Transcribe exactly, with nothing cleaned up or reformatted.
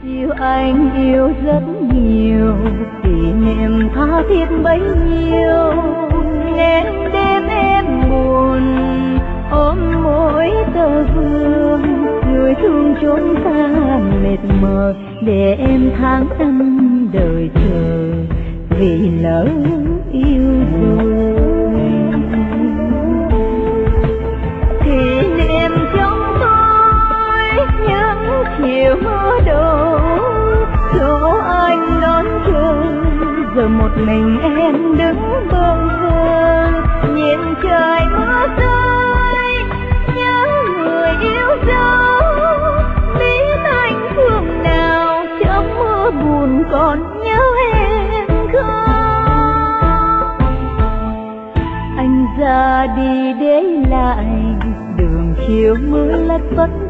Yêu anh yêu rất nhiều, kỷ niệm tha thiết bấy nhiêu. Nghe đêm em buồn, ôm mỗi tờ vương, người thương chốn xa mệt mỏi, để em tháng năm đời chờ, vì lỡ yêu rồi. Kỷ niệm trong tôi những chiều mưa đổ, chỗ anh đón chờ, giờ một mình em đứng bâng khuâng, nhìn trời mưa rơi, nhớ người yêu dấu, biết anh thương nào trong mưa buồn còn nhớ em không. Anh ra đi để lại đường chiều mưa lất phất